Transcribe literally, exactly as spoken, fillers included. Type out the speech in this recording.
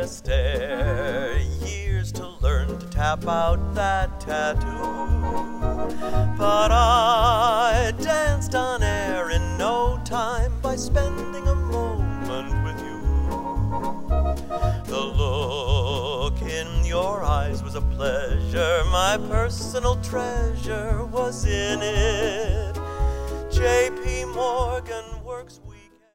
a stare, years to learn to tap out that tattoo. But I danced on air in no time by spending a moment with you. The look in your eyes was a pleasure, my personal treasure was in it. J P Morgan